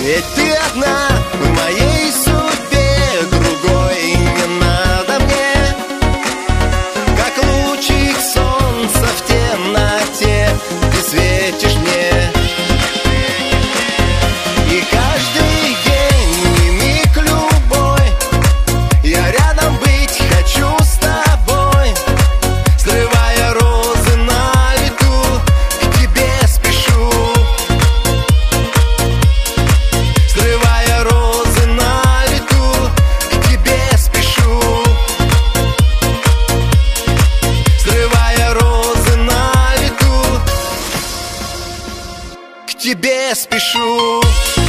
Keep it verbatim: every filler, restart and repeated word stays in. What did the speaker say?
Ведь ты одна в моей судьбе, другой не надо мне. Как лучик солнца в темноте ты светишь мне. И каждый день и миг любой я рядом быть хочу с тобой. Срывая розы на лету, к тебе спешу. Срывая розы на лету, к тебе спешу. Срывая розы на лету, к тебе спешу.